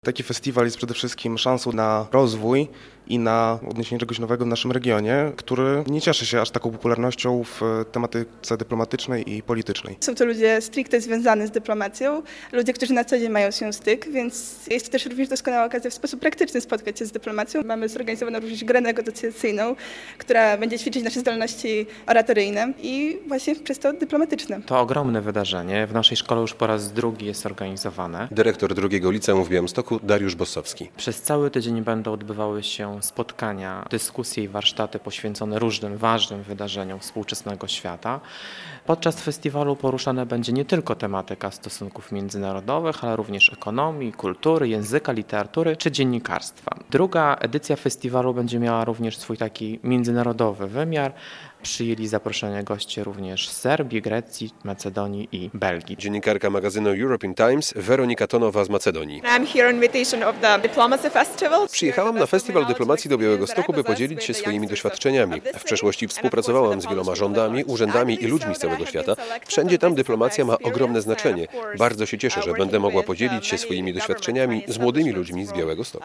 Taki festiwal jest przede wszystkim szansą na rozwój i na odniesienie czegoś nowego w naszym regionie, który nie cieszy się aż taką popularnością w tematyce dyplomatycznej i politycznej. Są to ludzie stricte związani z dyplomacją, ludzie, którzy na co dzień mają się styk, więc jest to też również doskonała okazja w sposób praktyczny spotkać się z dyplomacją. Mamy zorganizowaną również grę negocjacyjną, która będzie ćwiczyć nasze zdolności oratoryjne i właśnie przez to dyplomatyczne. To ogromne wydarzenie. W naszej szkole już po raz drugi jest organizowane. Dyrektor drugiego liceum w Białymstoku Dariusz Bossowski. Przez cały tydzień będą odbywały się spotkania, dyskusje i warsztaty poświęcone różnym ważnym wydarzeniom współczesnego świata. Podczas festiwalu poruszana będzie nie tylko tematyka stosunków międzynarodowych, ale również ekonomii, kultury, języka, literatury czy dziennikarstwa. Druga edycja festiwalu będzie miała również swój taki międzynarodowy wymiar. Przyjęli zaproszenie goście również z Serbii, Grecji, Macedonii i Belgii. Dziennikarka magazynu European Times Weronika Tonowa z Macedonii. Przyjechałam na Festiwal Dyplomacji do Białegostoku, by podzielić się swoimi doświadczeniami. W przeszłości współpracowałam z wieloma rządami, urzędami i ludźmi z całego świata. Wszędzie tam dyplomacja ma ogromne znaczenie. Bardzo się cieszę, że będę mogła podzielić się swoimi doświadczeniami z młodymi ludźmi z Białegostoku.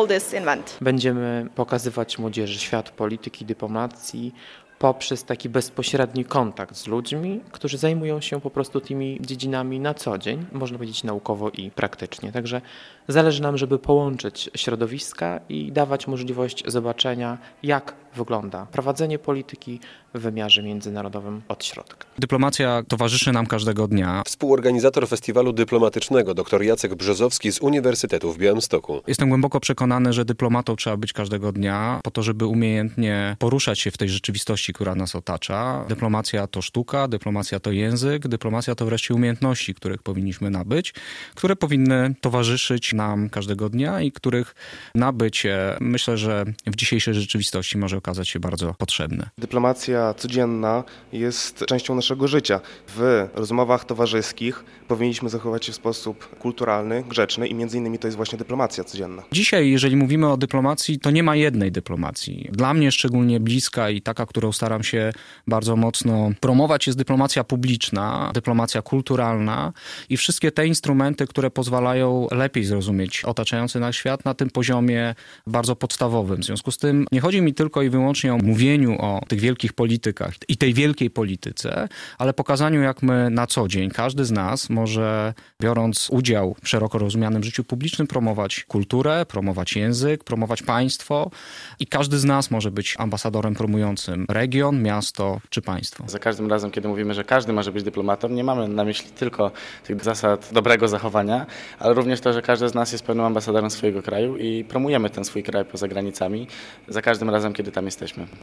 Będziemy pokazywać młodzieży świat polityki, dyplomacji poprzez taki bezpośredni kontakt z ludźmi, którzy zajmują się po prostu tymi dziedzinami na co dzień, można powiedzieć naukowo i praktycznie. Także zależy nam, żeby połączyć środowiska i dawać możliwość zobaczenia, jak wygląda prowadzenie polityki w wymiarze międzynarodowym od środka. Dyplomacja towarzyszy nam każdego dnia. Współorganizator festiwalu dyplomatycznego dr Jacek Brzozowski z Uniwersytetu w Białymstoku. Jestem głęboko przekonany, że dyplomatą trzeba być każdego dnia po to, żeby umiejętnie poruszać się w tej rzeczywistości, która nas otacza. Dyplomacja to sztuka, dyplomacja to język, dyplomacja to wreszcie umiejętności, których powinniśmy nabyć, które powinny towarzyszyć nam każdego dnia i których nabycie, myślę, że w dzisiejszej rzeczywistości może okazać się bardzo potrzebne. Dyplomacja codzienna jest częścią naszego życia. W rozmowach towarzyskich powinniśmy zachować się w sposób kulturalny, grzeczny i między innymi to jest właśnie dyplomacja codzienna. Dzisiaj, jeżeli mówimy o dyplomacji, to nie ma jednej dyplomacji. Dla mnie szczególnie bliska i taka, którą staram się bardzo mocno promować, jest dyplomacja publiczna, dyplomacja kulturalna i wszystkie te instrumenty, które pozwalają lepiej zrozumieć otaczający nas świat na tym poziomie bardzo podstawowym. W związku z tym nie chodzi mi tylko i wyłącznie o mówieniu o tych wielkich politykach i tej wielkiej polityce, ale pokazaniu, jak my na co dzień, każdy z nas może, biorąc udział w szeroko rozumianym życiu publicznym, promować kulturę, promować język, promować państwo i każdy z nas może być ambasadorem promującym region, miasto czy państwo. Za każdym razem, kiedy mówimy, że każdy może być dyplomatą, nie mamy na myśli tylko tych zasad dobrego zachowania, ale również to, że każdy z nas jest pełnym ambasadorem swojego kraju i promujemy ten swój kraj poza granicami za każdym razem, kiedy tam jesteśmy.